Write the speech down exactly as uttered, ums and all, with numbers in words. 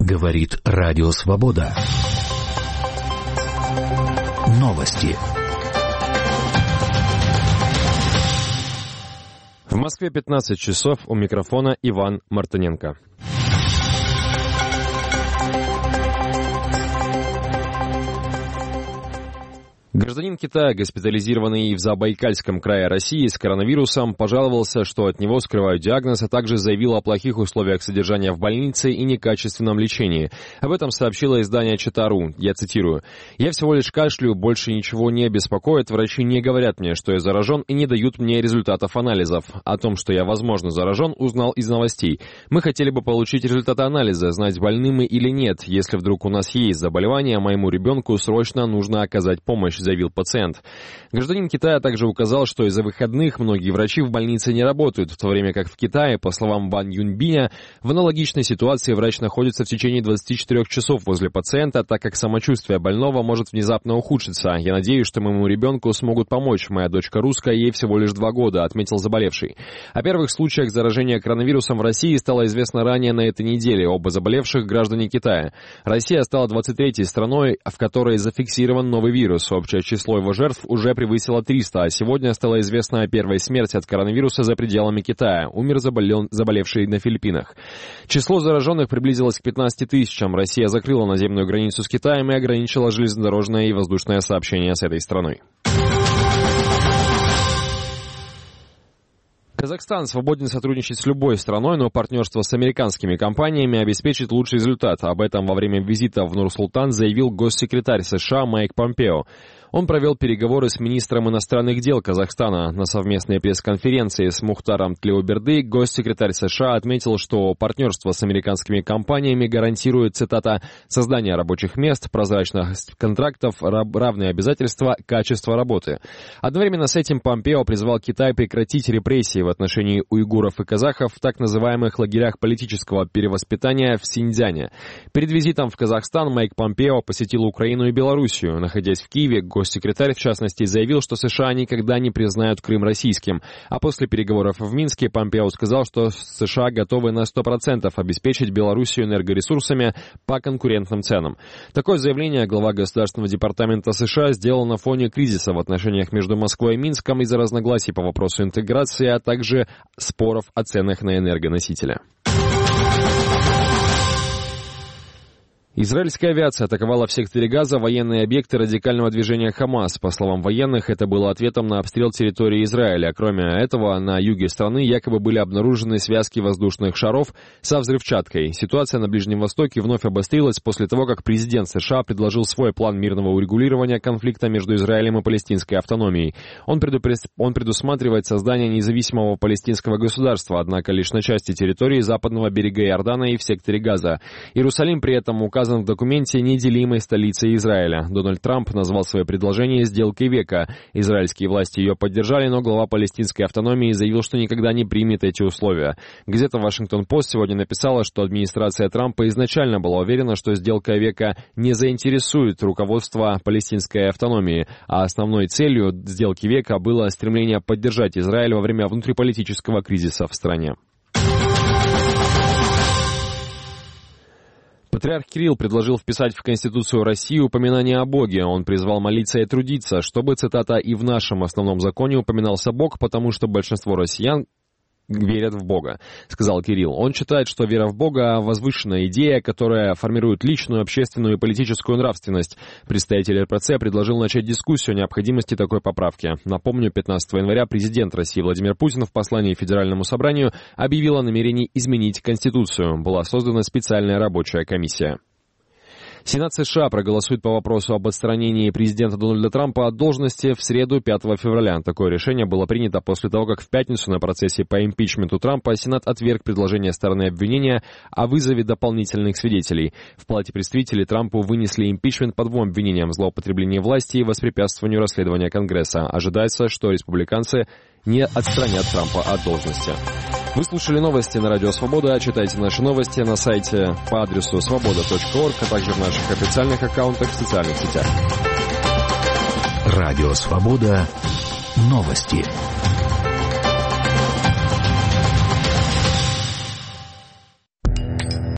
Говорит Радио Свобода. Новости. В Москве пятнадцать часов, у микрофона Иван Мартыненко. Гражданин Китая, госпитализированный в Забайкальском крае России с коронавирусом, пожаловался, что от него скрывают диагноз, а также заявил о плохих условиях содержания в больнице и некачественном лечении. Об этом сообщило издание Чита.ру. Я цитирую. «Я всего лишь кашляю, больше ничего не беспокоит. Врачи не говорят мне, что я заражен, и не дают мне результатов анализов. О том, что я, возможно, заражен, узнал из новостей. Мы хотели бы получить результаты анализа, знать, больны мы или нет. Если вдруг у нас есть заболевание, моему ребенку срочно нужно оказать помощь», заявил пациент. Гражданин Китая также указал, что из-за выходных многие врачи в больнице не работают, в то время как в Китае, по словам Ван Юньбиня, в аналогичной ситуации врач находится в течение двадцати четырёх часов возле пациента, так как самочувствие больного может внезапно ухудшиться. «Я надеюсь, что моему ребенку смогут помочь. Моя дочка русская, ей всего лишь два года», отметил заболевший. О первых случаях заражения коронавирусом в России стало известно ранее на этой неделе. Оба заболевших — граждане Китая. Россия стала двадцать третьей страной, в которой зафиксирован новый вирус. Общее число его жертв уже превысило триста, а сегодня стало известно о первой смерти от коронавируса за пределами Китая. Умер заболел, заболевший на Филиппинах. Число зараженных приблизилось к пятнадцати тысячам. Россия закрыла наземную границу с Китаем и ограничила железнодорожное и воздушное сообщение с этой страной. Казахстан свободен сотрудничать с любой страной, но партнерство с американскими компаниями обеспечит лучший результат. Об этом во время визита в Нур-Султан заявил госсекретарь США Майк Помпео. Он провел переговоры с министром иностранных дел Казахстана. На совместной пресс-конференции с Мухтаром Тлеуберды госсекретарь США отметил, что партнерство с американскими компаниями гарантирует, цитата, «создание рабочих мест, прозрачность контрактов, равные обязательства, качество работы». Одновременно с этим Помпео призвал Китай прекратить репрессии в отношении уйгуров и казахов в так называемых лагерях политического перевоспитания в Синьцзяне. Перед визитом в Казахстан Майк Помпео посетил Украину и Белоруссию. Находясь в Киеве, госсекретарь, в частности, заявил, что США никогда не признают Крым российским. А после переговоров в Минске Помпео сказал, что США готовы на сто процентов обеспечить Белоруссию энергоресурсами по конкурентным ценам. Такое заявление глава Государственного департамента США сделал на фоне кризиса в отношениях между Москвой и Минском из-за разногласий по вопросу интеграции, а также споров о ценах на энергоносители. Израильская авиация атаковала в секторе Газа военные объекты радикального движения «Хамас». По словам военных, это было ответом на обстрел территории Израиля. Кроме этого, на юге страны якобы были обнаружены связки воздушных шаров со взрывчаткой. Ситуация на Ближнем Востоке вновь обострилась после того, как президент США предложил свой план мирного урегулирования конфликта между Израилем и палестинской автономией. Он, предупред... Он предусматривает создание независимого палестинского государства, однако лишь на части территории западного берега Иордана и в секторе Газа. Иерусалим при этом указан в документе неделимой столицей Израиля. Дональд Трамп назвал свое предложение «сделкой века». Израильские власти ее поддержали, но глава палестинской автономии заявил, что никогда не примет эти условия. Газета «Вашингтон-Пост» сегодня написала, что администрация Трампа изначально была уверена, что «сделка века» не заинтересует руководство палестинской автономии, а основной целью «сделки века» было стремление поддержать Израиль во время внутриполитического кризиса в стране. Патриарх Кирилл предложил вписать в Конституцию России упоминание о Боге. Он призвал молиться и трудиться, чтобы, цитата, «и в нашем основном законе упоминался Бог, потому что большинство россиян верят в Бога», — сказал Кирилл. Он считает, что вера в Бога — возвышенная идея, которая формирует личную, общественную и политическую нравственность. Представитель эр пэ цэ предложил начать дискуссию о необходимости такой поправки. Напомню, пятнадцатого января президент России Владимир Путин в послании Федеральному собранию объявил о намерении изменить Конституцию. Была создана специальная рабочая комиссия. Сенат США проголосует по вопросу об отстранении президента Дональда Трампа от должности в среду, пятого февраля. Такое решение было принято после того, как в пятницу на процессе по импичменту Трампа Сенат отверг предложение стороны обвинения о вызове дополнительных свидетелей. В Палате представителей Трампу вынесли импичмент по двум обвинениям: злоупотребление власти и воспрепятствованию расследования Конгресса. Ожидается, что республиканцы не отстранят Трампа от должности. Вы слушали новости на Радио Свобода. Читайте наши новости на сайте по адресу свобода точка орг, а также в наших официальных аккаунтах в социальных сетях. Радио Свобода. Новости.